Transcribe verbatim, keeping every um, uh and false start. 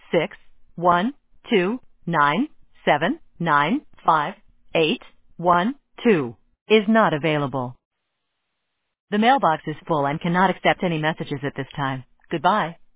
six one two nine seven nine five eight one two is not available. The mailbox is full and cannot accept any messages at this time. Goodbye.